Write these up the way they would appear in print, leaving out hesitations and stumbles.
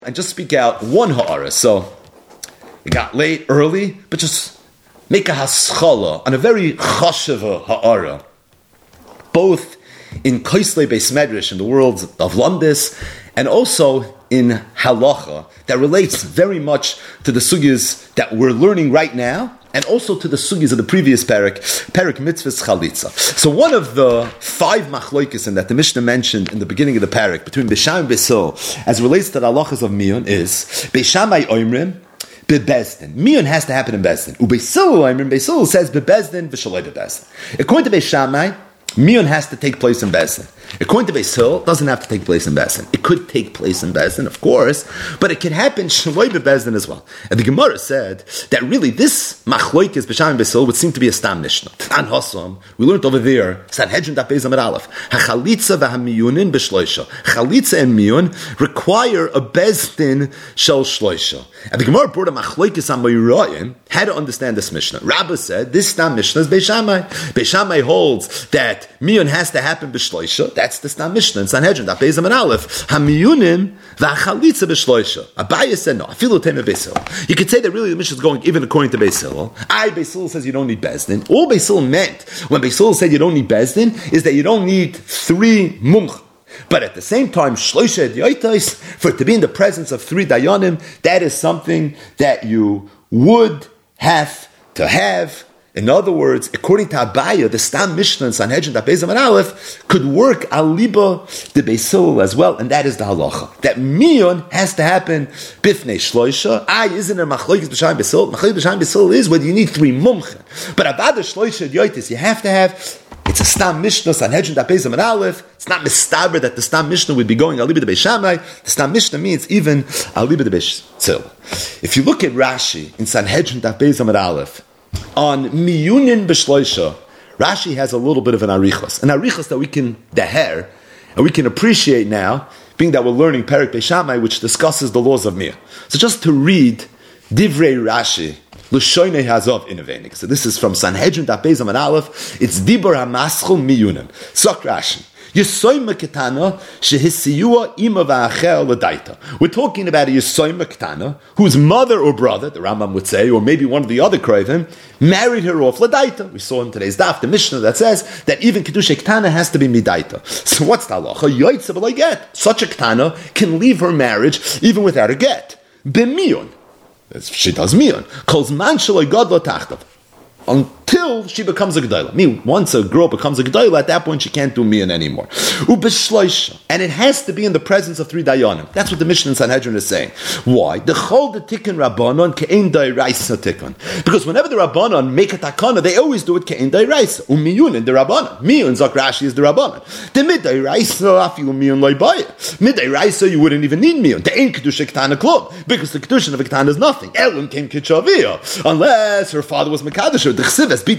and just speak out one ha'ara. So it got late early, but just make a haschala on a very chashava ha'ara, both in Koislei Beis Medrash in the world of Lundis, and also in halacha that relates very much to the sugyas that we're learning right now, and also to the sugyas of the previous parak mitzvahs chalitza. So one of the 5 machloikis that the Mishnah mentioned in the beginning of the parak between Beishamai and Beisil, as relates to the halachas of Miyun, is Beishamai oimrim bebezdin. Miyun has to happen in Bezdin. Ubeisil oimrim, Beisil says bebezdin v'shaloi bebezdin. According to Beishamai, Miyun has to take place in Bezdin. According to Beis Hillel, it doesn't have to take place in Bezdin. It could take place in Bezdin, of course, but it can happen Shaloi beBezdin as well. And the Gemara said that really this Machloikis B'Shamai and Beis Hillel would seem to be a Stam Mishnah. An Hossam, we learned over there, Sanhedrin Daf Beis Amud Aleph, HaChalitza v'HaMiyunin b'Shloisha. Chalitza and Miyun require a Bezdin Shel Shloisha. And the Gemara brought a Machloikis Amoyroyim, how to understand this Mishnah. Rabbah said, this Stam Mishnah is Beishamai. Beishamai holds that Miyun has to happen b'Shloisha. That's the Stam Mishnah in Sanhedrin, Daf Beis Amud Aleph. HaMiyunim v'Chalitza b'Shloisha. Abaye said no. Afilu Tema Beis Hillel. You could say that really the Mishnah is going even according to Beis Hillel. Beis Hillel says you don't need Bezdin. All Beis Hillel meant when Beis Hillel said you don't need Bezdin is that you don't need 3 mumch. But at the same time, Shloisha Yoitais, for it to be in the presence of 3 dayanim, that is something that you would have to have. In other words, according to Abaya, the Stam Mishnah and Sanhedrin Daf Beis Amud Aleph could work aliba the Beis Hillel as well, and that is the halacha. That Miyun has to happen bifnei Shloisha. Isn't a Machloikis B'Shamai Beis Hillel? Machloikis B'Shamai Beis Hillel is whether you need 3 mumchen. But Abada Shloisha Yoitis, you have to have. It's a Stam Mishnah, Sanhedrin Daf Beis Amud Aleph. It's not mistaber that the Stam Mishnah would be going aliba the Beis Shammai. The Stam Mishnah means even aliba the Beis Hillel. If you look at Rashi in Sanhedrin Daf Beis Amud Aleph, on Miyunin B'Shloisha, Rashi has a little bit of an arichos that we can deher, and we can appreciate now, being that we're learning Perek Beishamai, which discusses the laws of Miyun. So just to read Divrei Rashi, L'shoinei Hazov Innovenik. So this is from Sanhedrin Daf Beis Amud Aleph. It's Dibur HaMaschul Miyunim. Sok Rashi. Yisoyma Ketana Shehisiyua Ima V'Achel L'Daita. We're talking about a Yisoyma Ketana whose mother or brother, the Rambam would say, or maybe one of the other Krovim, married her off L'Daita. We saw in today's daf the Mishnah that says that even Kedusha Ketana has to be Midaita. So what's the halacha? Yoitza b'lo get. Such a Ketana can leave her marriage even without a get. B'miyun. She does miyun. Calls man shaloi gadlo tachtav. Until she becomes a Gedolah. Once a girl becomes a Gedolah, at that point she can't do Miyun anymore. And it has to be in the presence of 3 dayanim. That's what the Mishnah in Sanhedrin is saying. Why? The chol the tikkun rabbanon ke'en da'iraisa tikkun. Because whenever the rabbanon make a takana, they always do it ke'en da'iraisa. Miyun in the rabbanon. Miyun, Zak Rashi, is the rabbanon. The mid-da'iraisa, afilu miyun lo'ibaya. Mid-da'iraisa, you wouldn't even need Miyun. The ain't kedusha ketana klub. Because the kedusha of a ketana is nothing. Elun came kitchaviyah. Unless her father was Mekadosh. So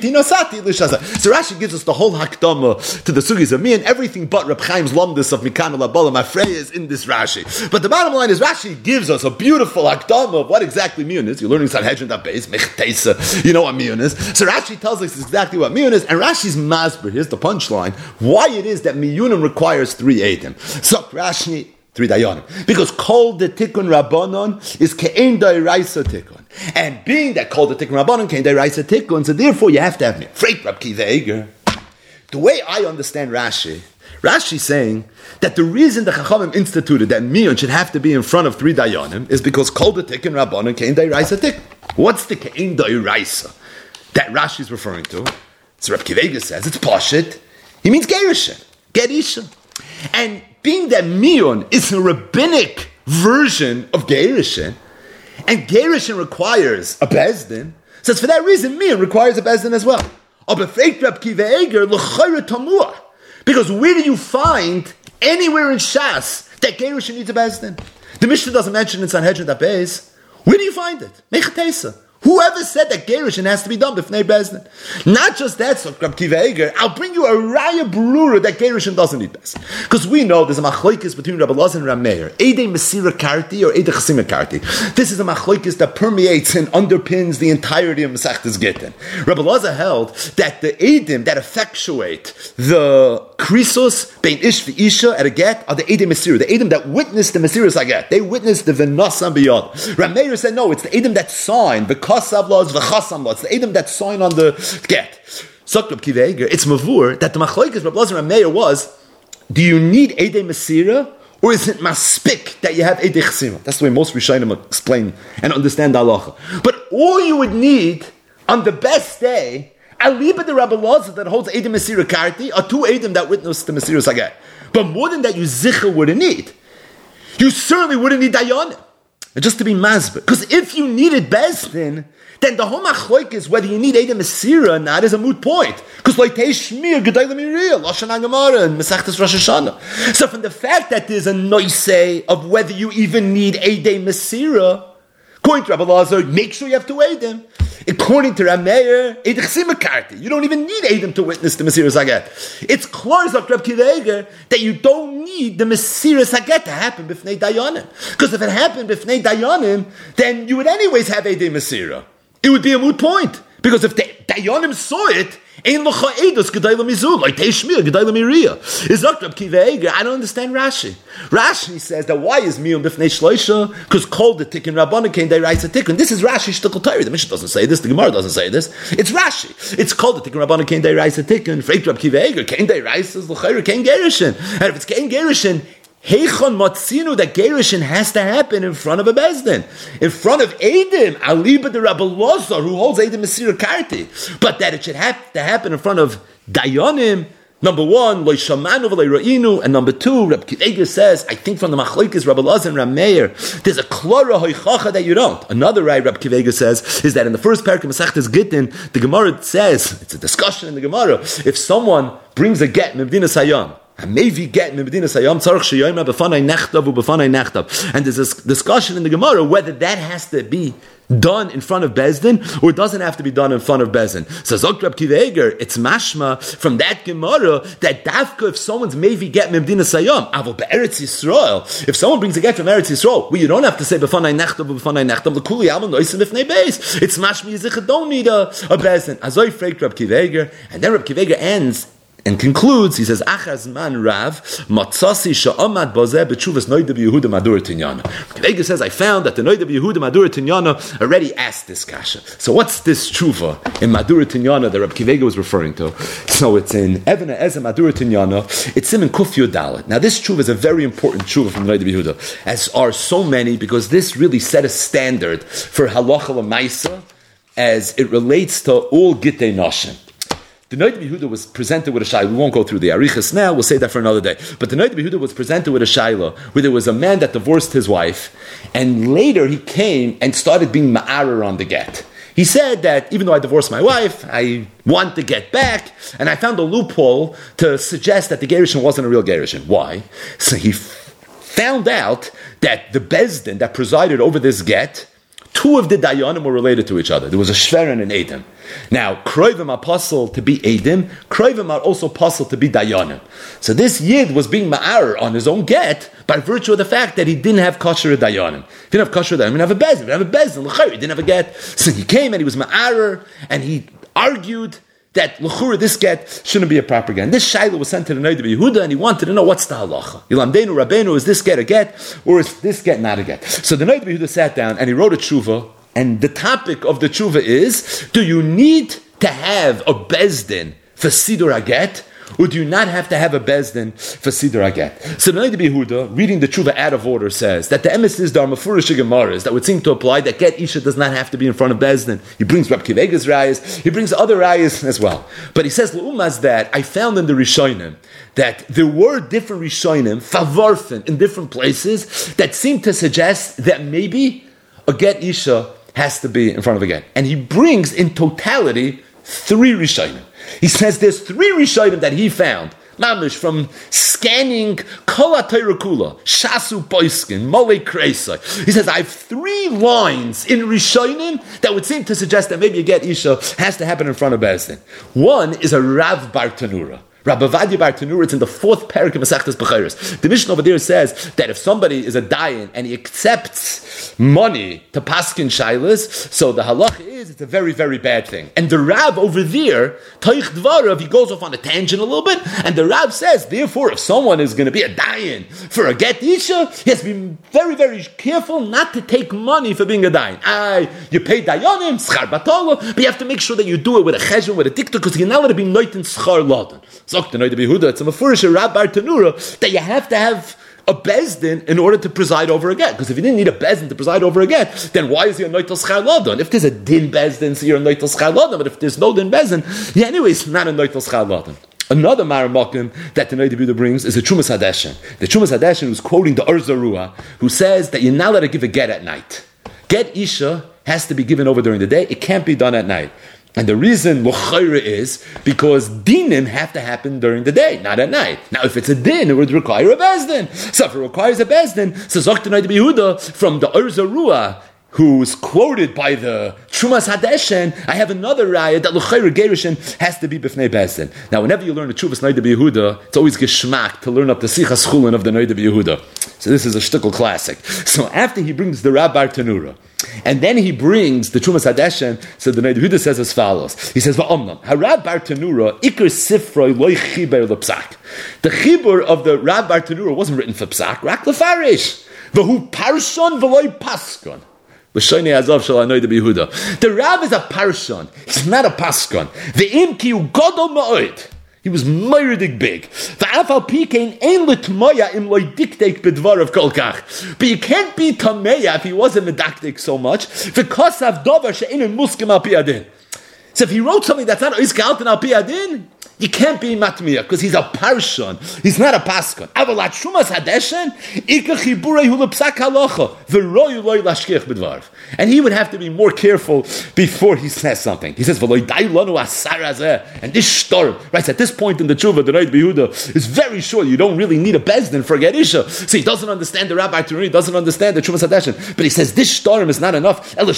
Rashi gives us the whole hakdama to the sugis of me and everything but Reb Chaim's lumdus of Mikan Labalam Afreya is in this Rashi. But the bottom line is Rashi gives us a beautiful hakdama of what exactly miyun is. You're learning Sanhedrin Daf Beis Mechtesa. You know what miyun is. So Rashi tells us exactly what miyun is, and Rashi's masber, here's the punchline, why it is that miyunim requires 3 edim. So Rashi 3 dayanim. Because kol the tikkun rabbanon is ke'en da'iraisa tikkun. And being that kol the tikkun rabbanon ke'en da'iraisa tikkun, so therefore you have to have me. Freit Rab Kiva Eiger. The way I understand Rashi's saying that the reason the Chachamim instituted that miyun should have to be in front of 3 dayanim is because kol the tikkun rabbanon ke'en da'iraisa tikkun. What's the ke'en da'iraisa that Rashi's referring to? So Rab Kiva Eiger says it's pashit. He means gerushin, get isha. And being that Miyun is a rabbinic version of Gerushin, and Gerushin requires a Bezdin, so it's for that reason Miyun requires a Bezdin as well. Because where do you find anywhere in Shas that Gerushin needs a Bezdin? The Mishnah doesn't mention in Sanhedrin Daf Beis. Where do you find it? Mechatesa. Whoever said that Gerushin has to be done b'fnei Bezdin? Not just that, so Rab Kiva Eiger, I'll bring you a raya brura that Gerushin doesn't need Bezdin. Because we know there's a machlokes between Rabbi Elazar and Rab Meir. Eidei Mesira Karti or Eidei Chasima Karti. This is a machlokes that permeates and underpins the entirety of Masechtas Gittin. Rabbi Elazar held that the Eidim that effectuate the krisos bein ish v'isha at a get are the Eidei Mesira, the Eidim that witnessed the Mesiras Haget. They witnessed the V'nasam b'yad. Rab Meir said no, it's the Eidim that signed the Kasav laws, v'chasam laws, the Eidim that sign on the get. Rab Kiva Eiger, it's mavur that the machlokes Rab Elazar and Meir was, do you need Eidei Mesira, or is it maspik that you have Eidei Chasima? That's the way most Rishonim explain and understand the halacha. But all you would need on the best day, aliba the Rabbi Elazar that holds Eidei Mesira Karti, are two Eidim that witnessed the Mesiras Haget. But more than that, you zicha wouldn't need. You certainly wouldn't need Dayanim. Just to be mazbeh. Because if you needed Bezdin, then the whole machlok is whether you need Eidei Mesira or not is a moot point. Because like Teishmir, Gedai L'Miriyah, Lashon HaGemara, and Masechtas Rosh Hashanah. So from the fact that there's a noisei of whether you even need Eidei Mesira, according to Rabbi Elazar, make sure you have two Eidim. According to Rameir, Eidei Chasima Karti. You don't even need Eidim to witness the Mesiras Haget. It's clear, Rab Kiva Eiger, that you don't need the Mesiras Haget to happen b'fnei Dayanim. Because if it happened b'fnei Dayanim, then you would anyways have Eidei Mesira. It would be a moot point. Because if the Dayanim saw it, Ein locha eidos gedai l'mizul, like Teishmir, gedai l'miriyah. Is Rab Kiva Eiger, I don't understand Rashi. Rashi says that why is miyum b'fnei shloisha? Because called the tikkun Rabbanan came, they writes a tikkun. This is Rashi shtickle Torah. The Mishnah doesn't say this, the Gemara doesn't say this. It's Rashi. It's called the tikkun Rabbanan came, they writes a tikkun. Freit Rab Kiva Eiger, came, they writes is l'chayr, came Gerushin. And if it's came Gerushin, Heichon Matzinu, that Gerushin has to happen in front of a Bezdin. In front of Eidim, Aliba the Rabbi Elazar, who holds Eidim Mesira Karti. But that it should have to happen in front of Dayanim, number one, Lo Shamanu V'Lo Ra'inu, and number two, Rab Kiva Eiger says, I think from the machlokes Rabbi Elazar and Rab Meir, there's a Klora Hoichacha that you don't. Another right Rab Kiva Eiger says, is that in the first parak of Masechtas Gittin, the Gemara says, it's a discussion in the Gemara, if someone brings a get, Mevdinas Hayam, and maybe get Medina Sayam Tzarich Sheyoyma B'fanai Nechtav U'B'fanai Nechtav. And there's this discussion in the Gemara whether that has to be done in front of Bezdin or it doesn't have to be done in front of Bezdin. So Zok Rab Kiva Eiger, it's mashma from that Gemara that dafka if someone's maybe get Medina Sayam Aval Be'eretz Yisrael, if someone brings a get from Eretz Yisrael, well, you don't have to say B'fanai Nechtav U'B'fanai Nechtav L'Kuli Amal Noisim B'fnei Beis. It's mashma Yizich don't need a Bezdin. Azoy Freik Rab Kiva Eiger, and then Rab Kiva Eiger ends and concludes, he says, Achaz man Rav, Matzasi sha'amad bazeh b'tshuvas Noida b'Yehuda Madur Tinyana. Kiva says, I found that the Noida b'Yehuda Madur Tinyana already asked this kasha. So what's this tshuva in Madur Tinyana that Rab Kiva was referring to? So it's in Evana Eza Madur Tinyana, it's in Kuf Yodalet. Now this tshuva is a very important tshuva from Noida b'Yehuda, as are so many, because this really set a standard for halacha l'maisa as it relates to all Gittei Nashim. The Noida b'Yehuda was presented with a shayla. We won't go through the arichas now. We'll save that for another day. But the Noida b'Yehuda was presented with a shayla where there was a man that divorced his wife, and later he came and started being ma'arer on the get. He said that even though I divorced my wife, I want to get back, and I found a loophole to suggest that the gerushin wasn't a real gerushin. Why? So he found out that the bezdin that presided over this get, two of the dayanim were related to each other. There was a shver and an edim. Now, kroivim are puzzle to be edim, kroivim are also puzzle to be dayanim. So this yid was being ma'ar on his own get by virtue of the fact that he didn't have kosher dayanim. He didn't have kosher dayanim, he didn't have a bezdin, he didn't have a bezdin, he didn't have a get. So he came and he was ma'ar and he argued that l'chura this get shouldn't be a proper get. And this shayla was sent to the Noida b'Yehuda, and he wanted to know what's the halacha. Yilamdeinu Rabbeinu, is this get a get, or is this get not a get? So the Noida b'Yehuda sat down and he wrote a tshuva, and the topic of the tshuva is: do you need to have a bezdin for sidur haget, or do you not have to have a bezdin for sidur haget? So the Noida b'Yehuda, reading the tshuva out of order, says that the emes is there are mafurish gemaras that would seem to apply that get isha does not have to be in front of bezdin. He brings Rab Kiva Eiger's rayas, he brings other rayas as well. But he says l'umaz that I found in the Rishonim that there were different Rishonim favarfin in different places that seem to suggest that maybe a get isha has to be in front of a get, and he brings in totality 3 Rishonim. He says there's 3 Rishonim that he found Mamish, from scanning Kol HaTorah Kula, Shasu Poiskin, Mole Kreisai. He says, I have 3 lines in Rishonim that would seem to suggest that maybe a get Isha has to happen in front of Bezdin. One is a Rav Bar Tanura. Rabbi Vadia Bar Tanura, it's in the 4th parak of Masechtas Bechiros. The Mishnah over there says that if somebody is a dayan and he accepts money to paskin shailas, so the halacha is it's a very, very bad thing. And the Rav over there, Toich Dvarav, he goes off on a tangent a little bit, and the Rav says, therefore, if someone is going to be a dayan for a get isha, he has to be very, very careful not to take money for being a dayan. You pay dayanim, schar batolo, but you have to make sure that you do it with a cheshbon, with a diktur, because you're not allowed to be noitin schar laden. It's a mafurish Rav Bar Tanura that you have to have a bezdin in order to preside over a get. Because if you didn't need a bezdin to preside over a get, then why is he a noitel schar laden? If there's a din bezdin, so you're a noitel schar laden. But if there's no din bezdin, yeah, anyway, it's not a noitel schar laden. Another Maramakim that the Noida Buddha brings is the Chumas Hadeshen. The Chumas Hadeshen who's quoting the Urzarua, who says that you're not allowed to give a get at night. Get Isha has to be given over during the day. It can't be done at night. And the reason L'chaira is because dinim have to happen during the day, not at night. Now, if it's a din, it would require a bezdin. So if it requires a bezdin, so Zok T'nai Yehuda from the Urzarua, who's quoted by the Trumas Hadeshen, I have another raya that L'chaira Gerishin has to be b'fnei bezdin. Now, whenever you learn the Chuvas Noida Yehuda, it's always geschmack to learn up the Sichas Chulin of the Noida Yehuda. So this is a shtickle classic. So after he brings the Rav Bar Tanura, and then he brings the Trumas Hadeshen, so the Noida Yehuda says as follows. He says, Va'omnam, Harav Bar Tanura, Iker Sifroi Loi Chiber LePsak. The Chibur of the Rav Bar Tanura wasn't written for Psak, Rak Lefarish. V'hu Parshon V'loi Paskon. The Rav is a Parshon. He's not a Paskon. Ve'im ki hu gadol ma'od. He was myrdig big. But you can't be tameya if he wasn't medaktik so much. So if he wrote something that's not iskalten al pi adin, you can't be matmiya because he's a parshon. He's not a paskon. Avalat shumas hadeshen ikach chiburei hu lepsak halacha v'royu loy lashkech b'dvarv. And he would have to be more careful before he says something. He says v'loy dai lanu asar hazeh. And this storm, right? At this point in the tshuva, the Noida Yehuda is very sure you don't really need a bezdin for get isha. So he doesn't understand the Rabbi Turuni, doesn't understand the Chumas Hadeshen. But he says this storm is not enough. He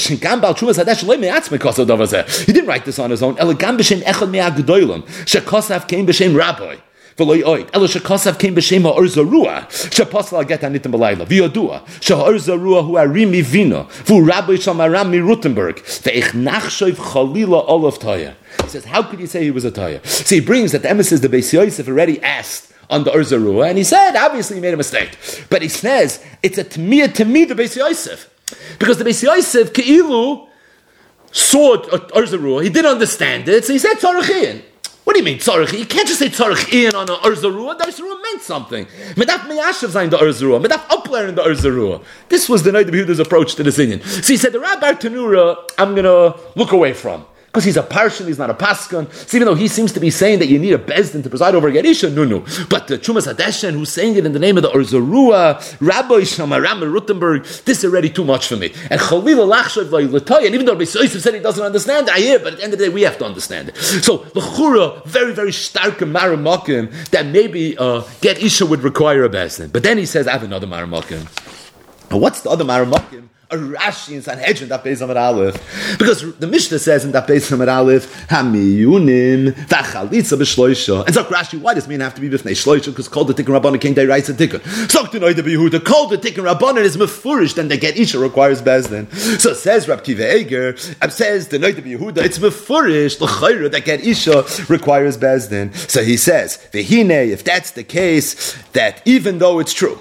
didn't write this on his own. Shekosaf came b'shem Rabbi. V'loi oid. Elo shekosaf came b'shem ha'orzarua. Shepasal al get anitim b'layla. V'yodua. Sheha'orzarua hu arim mivino. V'u Rabbi shamaram mi-Rutenberg. Ve'ich nachshoiv chalila olav toya. He says, how could you say he was a toya? So he brings that the emissaries, the Beis Yosef, already asked on the Urzarua, and he said, obviously he made a mistake. But he says, it's a tmiyah to me, the Beis Yosef. Because the Beis Yosef, ke'ilu, saw Urzarua, he didn't understand it, so he said, tzarech. What do you mean, tzarech? You can't just say tzarech in on an Urzarua. The Urzarua meant something. Medaf meyashav zayin the Urzarua. Medaf upler in the Urzarua. This was the Noida Yehuda's approach to this Indian. So he said, the Rav Bar Tanura, I'm going to look away from. Because he's a parshan, he's not a paskan. So even though he seems to be saying that you need a bezdin to preside over a gerisha, no. But the Chumas Hadeshen, who's saying it in the name of the Urzarua, Rabbi Shamaram Rutenberg, this is already too much for me. And Chalila Lachshav L'Toy, and even though Beis Yosef said he doesn't understand, I hear, but at the end of the day, we have to understand it. So the Chura, very, very stark Maramakim, that maybe get Isha would require a bezdin. But then he says, I have another Maramakim. And what's the other Maramakim? A Rashi in Sanhedrin that Beis Amar Aleph, because the Mishnah says in that Beis Amar Aleph, Hamiyunim v'chalitza b'shloisha. And so Rashi, why does it mean have to be b'fnei shloisha? Because called the Tikkun Rabbanan came they writes a Tikkun. So to know the Yehuda called the Tikkun Rabbanan is mefurish, then the get Isha requires bezdin. So says Rab Kiva Eger, says the Noida Yehuda it's mefurish l'chayra that get Isha requires bezdin. So he says v'hine, if that's the case, that even though it's true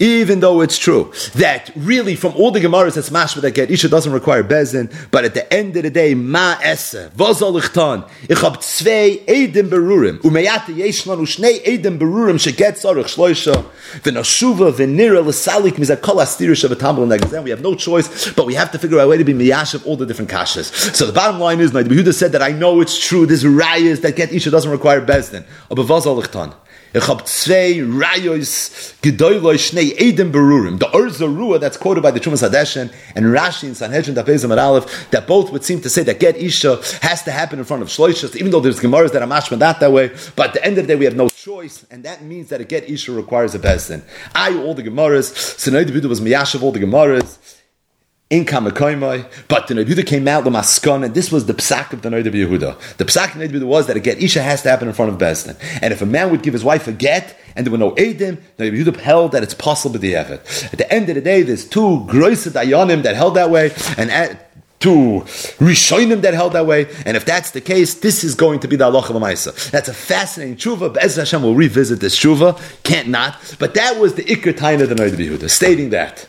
that really from all the Gemaras that's mashma that get Isha doesn't require bezin, but at the end of the day, ma esse, v'zol ichtan, ich hab zwei Edim berurim, umeyate yesh lanu shnei Edim berurim sheget tzarech shloisha, v'nashuva v'nira l'salik mizah kol astirish of a tambal negazem. We have no choice, but we have to figure out a way to be miyashav all the different kashas. So the bottom line is, Noida Yehuda said that I know it's true, there's rayas that get Isha doesn't require bezin, but v'zol ichtan. Ich hab zwei rayos gedoyloi shnei Edim berurim. The Urzarua that's quoted by the Chumas Hadeshen and Rashi in Sanhedrin Daf Beis Amar Aleph, that both would seem to say that get Isha has to happen in front of Shloisha, even though there's Gemaras that are mashma that way, but at the end of the day we have no choice, and that means that a get isha requires a bezdin. All the Gemaras, so Noda B'Yehuda was miyashav all the Gemaras, in Kamakoimai, but the Noda B'Yehuda came out, the Maskon, and this was the psak of the Noda B'Yehuda. The psak of the Noda B'Yehuda was that a get isha has to happen in front of bezdin. And if a man would give his wife a get, and there were no Eidim, the Noda B'Yehuda held that it's possible to the Evet. At the end of the day, there's two Groise Dayanim that held that way, and two Rishonim that held that way, and if that's the case, this is going to be the halacha l'maisa. That's a fascinating tshuva. Be'ez Hashem will revisit this tshuva. Can't not. But that was the Iker Taina of the Noda B'Yehuda, stating that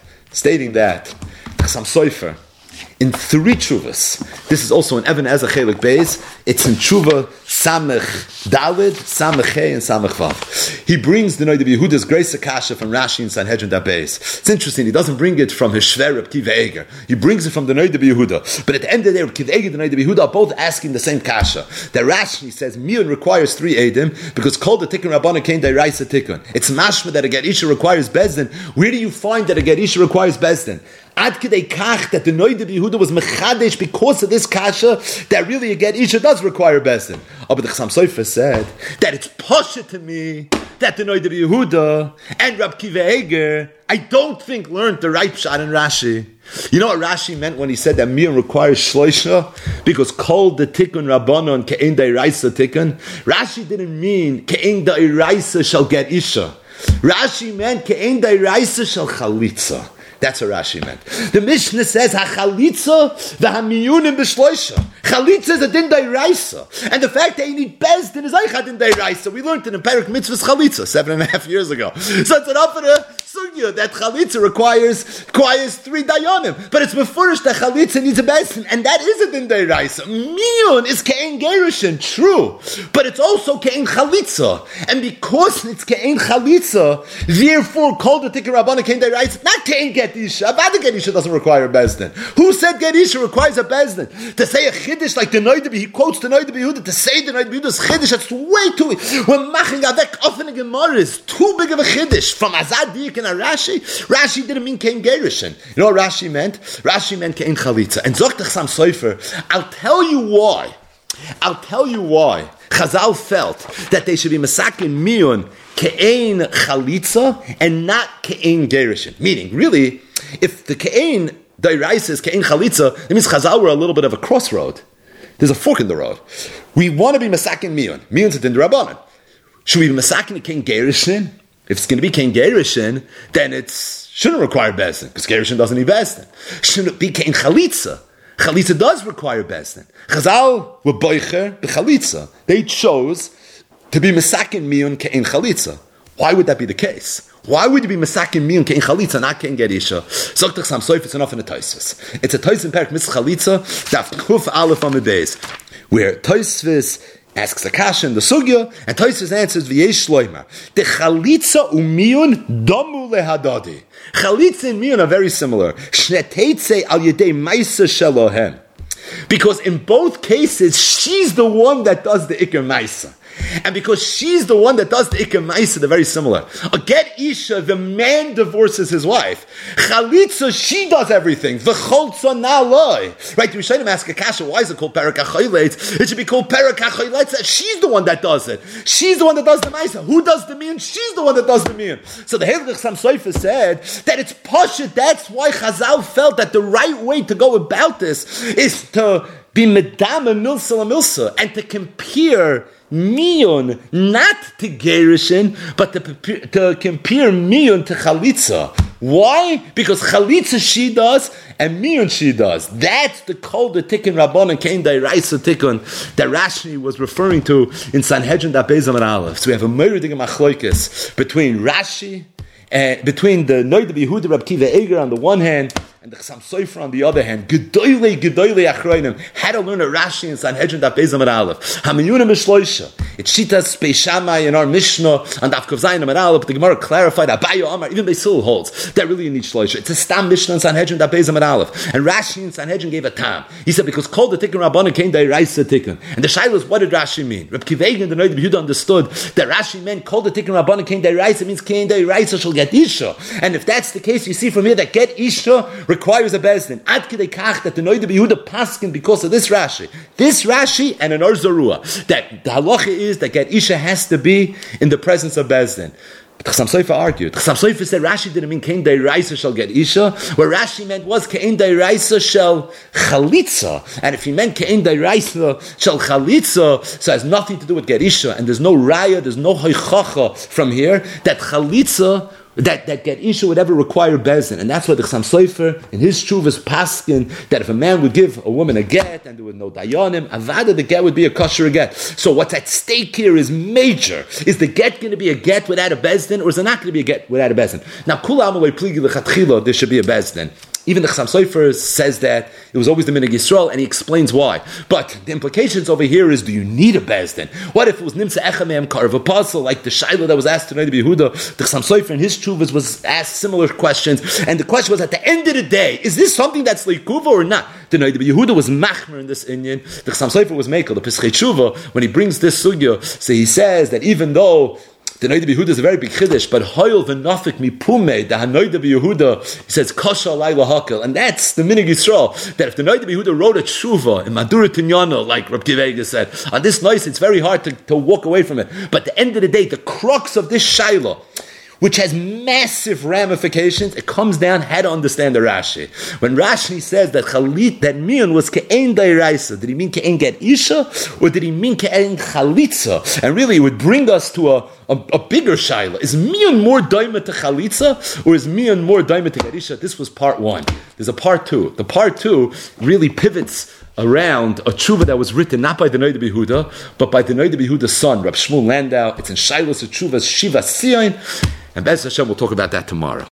Chassam Sofer, in 3 tshuvas. This is also in Even Ezer Chelik Beis. It's in tshuva Samech Dalid, Samech He, and Samech Vav. He brings the Noda B'Yehuda's Grace Akasha from Rashi and Sanhedrin Beis. It's interesting. He doesn't bring it from his Shver Reb Kiva Eger. He brings it from the Noda B'Yehuda. But at the end of the day, Reb Kiva Eger and the Noda B'Yehuda are both asking the same kasha. The Rashi says Miyun requires 3 Eidim because called the Tikkun Rabbanan Kain Deiraisa Tikkun. It's mashma that a Get Isha requires bezdin. Where do you find that a Get Isha requires bezdin? Ad Kedei Kach that the Noda B'Yehuda was mechadesh because of this kasha that really a Get Isha does require bezdin. But the Chassam Sofer said that it's pasha to me that the Noda B'Yehuda and Rab Kiva Eger, I don't think learned the right pshat in Rashi. You know what Rashi meant when he said that Miyam requires shloisha? Because called the tikkun rabbanon ke'en da'iraisa tikkun. Rashi didn't mean ke'en da'iraisa shall get isha. Rashi meant ke'en da'iraisa shall chalitza. That's what Rashi meant. The Mishnah says, "Hachalitza v'hamiyunim b'shloisha." Chalitza is a din da'iraisa, and the fact that you need bezdin is like a din da'iraisa. We learned it in Perek Mitzvahs Chalitza 7.5 years ago. So it's an offer sugya that chalitza requires 3 dayanim, but it's mefurish that chalitza needs a bezdin, and that is a din da'iraisa. Miyun is ke'en gerushin, true, but it's also ke'en chalitza, and because it's ke'en chalitza, therefore called the tikkun rabbanan ke'en da'iraisa, not ke'en get isha. About the get isha doesn't require a bezdin. Who said get isha requires a bezdin? To say a chiddush like the Noda B'Yehuda, he quotes the Noda B'Yehuda, to say the Noda B'Yehuda's chiddush, that's way too. When maching avek often a gemara is too big of a chiddush from Azad Dik and Rashi. Rashi didn't mean kein gerushin. You know what Rashi meant? Rashi meant kein chalitza. And Zoch Chassam Sofer, I'll tell you why. Chazal felt that they should be masakin miyun ke'ein chalitza and not ke'ein gerushin. Meaning, really, if the ke'ein da'iraisa is ke'ein chalitza, it means Chazal were a little bit of a crossroad. There's a fork in the road. We want to be masakin miyun. Miyun's a din d'Rabbanan. Should we be masakin ke'ein gerushin? If it's going to be ke'ein gerushin, then it shouldn't require bezdin, because gerushin doesn't need bezdin. Shouldn't it be ke'ein chalitza? Chalitza does require bezdin. Chazal were boicher b'chalitza. They chose to be mesakin miyun ke'en chalitza. Why would that be the case? Why would you be mesakin miyun ke'en chalitza, not ke'en gerisha? Zogt Chassam Sofer, it's enough in a Tosfos. It's a Tosfos in Perek Mitzvah Chalitza, daf kuf aleph on the base, where Tosfos asks a kasha in the sugya, and Tosfos answers v'yesh shloima. The chalitza umiyun domu lehadadi. Chalitza and miyun are very similar. Shneteitze al yedei maisa shelohem. Because in both cases, she's the one that does the ikar maisa. And because she's the one that does the ikar maisa, they're very similar. A get isha, the man divorces his wife. Chalitza, she does everything. V'cholza na loy. Right, the Rishonim ask a kasha, why is it called perak hachoyletz? It should be called perak hachoyletz. She's the one that does it. She's the one that does the maisa. Who does the mian? She's the one that does the mian. So the Heilig Chassam Sofer said that it's pashut. That's why Chazal felt that the right way to go about this is to be medama milsa la milsa, and to compare miyun not to gerushin, but to compare miyun to chalitza. Why? Because chalitza she does and miyun she does. That's the kol the tikkun rabbanan kein da'iraisa tikkun that Rashi was referring to in Sanhedrin Daf Beis Amud Aleph. So we have a meridig machlokes between Rashi and between the Noda B'Yehuda Rab Kiva Eger on the one hand and the Chassam Sofer on the other hand. Gedoylei achroinim had to learn a Rashi in Sanhedrin Daf Beis Amud Aleph. Hamiyunim b'shloisha. It's Shitas Beis Shammai in our Mishnah on Daf Kuf Zayin Amud Aleph. The Gemara clarified Abaye Amar. Even Beis Hillel holds that really you need shloisha. It's a stam Mishnah in Sanhedrin Daf Beis Amud Aleph. And Rashi in Sanhedrin gave a tam. He said because called the tikkun rabbanan kein da'iraisa tikkun. And the shaila is, what did Rashi mean? Reb Kiva Eger and the Noda B'Yehuda understood that Rashi meant called the tikkun rabbanan kein da'iraisa means kein da'iraisa shall get isha. And if that's the case, you see from here that get isha requires a bezdin. Ad kidei kach that the Noida B'Yehuda paskin because of this Rashi. This Rashi and an Or Zarua. That the halacha is that get isha has to be in the presence of bezdin. Chassam Sofer argued. Chassam Sofer said Rashi didn't mean Kein Deiraisa shall get Isha. What Rashi meant was Kein Deiraisa shall Chalitza. And if he meant Kein Deiraisa shall Chalitza, so it has nothing to do with get Isha. And there's no Raya, there's no Hoichacha from here that Chalitza, that get issue would ever require bezin, and that's why the Chassam Sofer in his Shuvas paskin that if a man would give a woman a get and there was no dayanim, avada the get would be a kosher get. So what's at stake here is major. Is the get going to be a get without a bezdin, or is it not going to be a get without a bezdin? Now kula amalei pligi lechatchila there should be a bezdin. Even the Chassam Sofer says that it was always the Minhag Yisrael, and he explains why. But the implications over here is, do you need a bezdin? What if it was Nimsa Echamem Karv Apostle, like the Shaila that was asked to Noida B'Yehuda? The Chassam Sofer in his Chuvas was asked similar questions, and the question was, at the end of the day, is this something that's Leikuva or not? The Noida B'Yehuda was Machmer in this Inyan. The Chassam Sofer was Mekel, the Pesachei Tshuva, when he brings this Sugya, so he says that even though the Noida B'Yehuda is a very big chiddush, but hoyel v'nafik mipume, the Noida B'Yehuda, he says kasha alayla hakel, and that's the Minhag Yisrael, that if the Noida B'Yehuda wrote a tshuva in Madura Tinyana, like Reb Tivega said, on this nice, it's very hard to walk away from it. But at the end of the day, the crux of this shaila, which has massive ramifications, it comes down how to understand the Rashi. When Rashi says that Chalit, that Mion was Ke'en Dairaisa, did he mean Ke'en Get Isha, or did he mean Ke'en Chalitza? And really, it would bring us to a bigger shaila. Is Mion more daima to Chalitza, or is Mion more daima to Get Isha? This was part one. There's a part two. The part two really pivots around a tshuva that was written not by the Noida B'Yehuda, but by the Noida B'Yehuda's son, Rab Shmuel Landau. It's in Shailos Tshuvas Shiva Sion, and Bez Hashem, we'll talk about that tomorrow.